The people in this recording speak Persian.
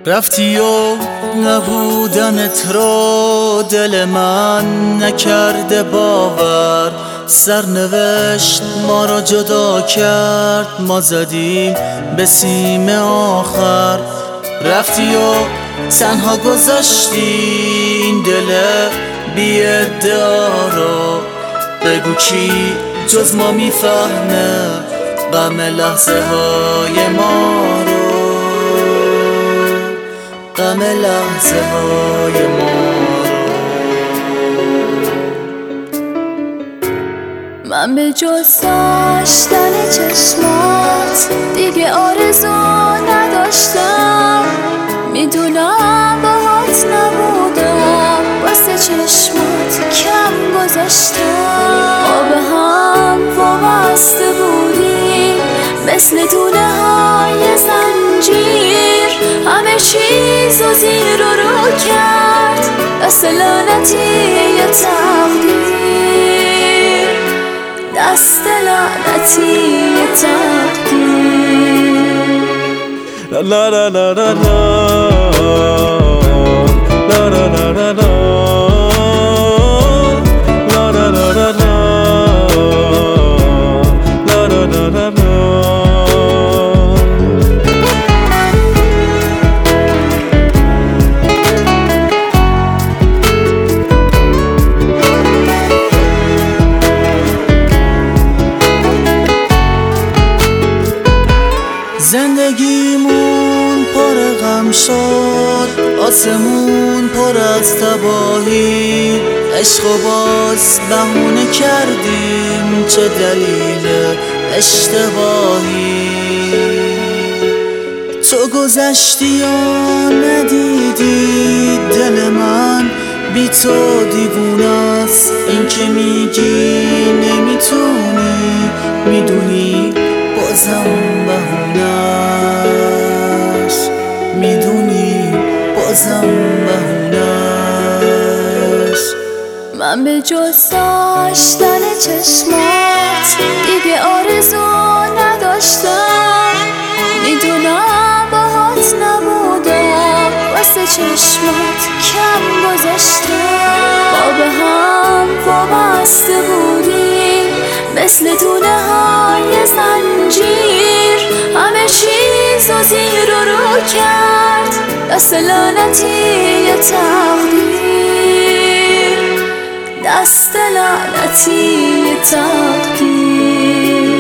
رفتی و نبودنت رو دل من نکرده باور. سرنوشت ما را جدا کرد، ما زدیم به سیم آخر. رفتی و تنها گذاشتی این دل بی ادعا رو. بگو کی جز ما میفهمه غم لحظه های ما رو، غم لحظه های ما رو. من به جز داشتن چشمات دیگه آرزو نداشتم. میدونم باهات نبودم، واسه چشمات کم گذاشتم. ما به هم وابسته بودیم مثل دونه های زنجیر. همه چیزو زیر و رو کرد دست لعنتی یه تقدیر، دست لعنتی یه تقدیر. لا لا لا لا لا لا لا لا لا لا. زندگیمون پر غم شد، آسمون پر از تباهی. عشق و باز بهونه کردیم، چه دلیل اشتباهی. تو گذشتی و ندیدی دل من بی تو دیوونه است. این که میگی نمیتونی، میدونی بازم بهونه است. میدونی بازم بهونه است. من به جز داشتن چشمات دیگه آرزو نداشتم. میدونم باهات نبودم، واسه چشمات کم گذاشتم. ما به هم وابسته بودیم مثل دونه های زنجیر. همه چیزو زیر و رو کرد دست لعنتی یه تقدیر، دست لعنتی یه تقدیر.